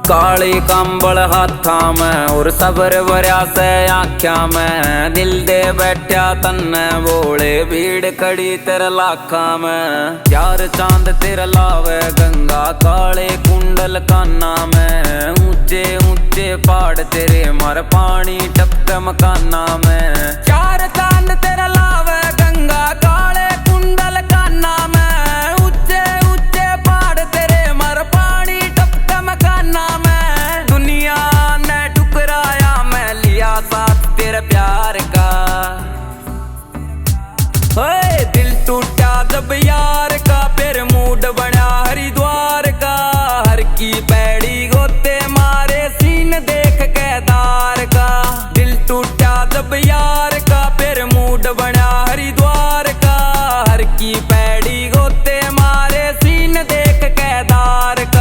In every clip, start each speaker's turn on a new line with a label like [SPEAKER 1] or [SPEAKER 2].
[SPEAKER 1] काली कंबल हाथा में और सबर भरिया से आख्या में, दिल दे बैठा तन्ने बोले भीड़ खड़ी तेरे लाखा में। चार चांद तेरे लावे गंगा काले कुंडल काना में, ऊंचे ऊंचे पहाड़ तेरे मर पानी टपके मकाना में। चार चांद तेरे लावे गंगा काले कुंडल काना में, ऊंचे ऊंचे पहाड़ तेरे मर पानी टपके मकाना में। दुनिया ने ठुकराया मैं लिया साथ तेरे प्यार का, ओए दिल टूटा जब यार का फिर मूड बना हरिद्वार का। हर की पैड़ी गोते मारे सीन देख केदार का, दिल टूटा जब यार का फिर मूड बना हरिद्वार का। हर की पैड़ी गोते मारे सीन देख केदार का।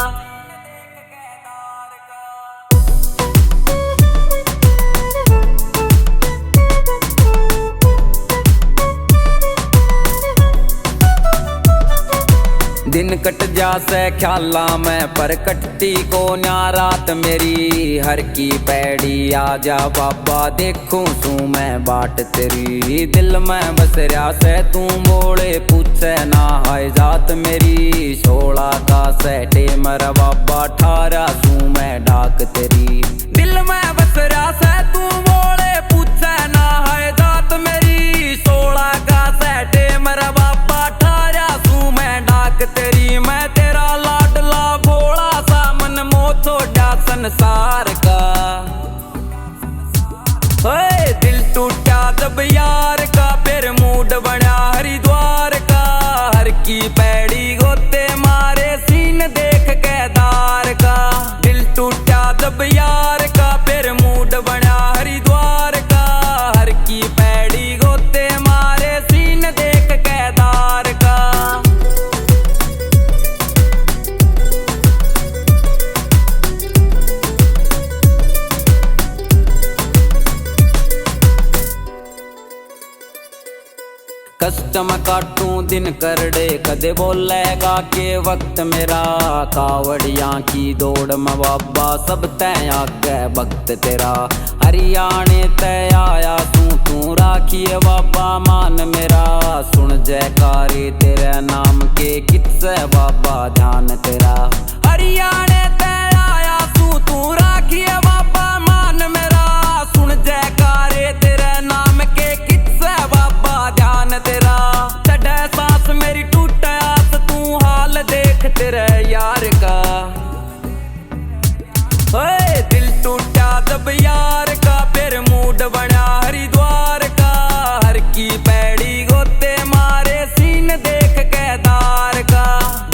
[SPEAKER 1] दिन कट जासे ख्याला में पर कटती को न्या रात मेरी। हर की पैड़ी आजा बाबा देखूं तू मैं बाट तेरी। दिल में बस रहा से तू मोड़े पूछे ना हाय जात मेरी। 16 का सेटे मर बाबा 18 सू मैं डाक तेरी। दिल में बस रहा से तू मोड़े पूछे ना हाय जात मेरी। 16 का सेटे मर बाबा 18 सू मैं डाक तेरी। मैं तेरा लाडला भोला सा मन मोह छोड़ा संसार का, ओए दिल टूटा जब यार का फिर मूड बना हरिद्वार का। हर की पैड़ी गोते मारे सीन देख केदार का, दिल टूटा जब यार का फिर मूड बना हरिद्वार का। हर की पैड़ी गोते मारे सीन देख केदार का। कष्टम काटूं दिन करड़े कदे बोलेगा के वक्त मेरा। कावड़िया की दौड़ में बाबा सब तय आगे वक्त तेरा। हरियाणे तय आया तू राखिए बाबा मान मेरा। सुन जयकारे तेरे नाम के कितसे बाबा ध्यान तेरा। हरियाणे तय आया तू राखिए बाबा मान मेरा। सुन जयकारे तेरे नाम के कितसे बाबा ध्यान तेरा। चढ़े सांस मेरी टूटे आस तू हाल देख तेरे यार का, ओए दिल टूटा जब यार का फिर मूड बना हरिद्वार का। हर की पैड़ी गोते मारे सीन देख केदार का।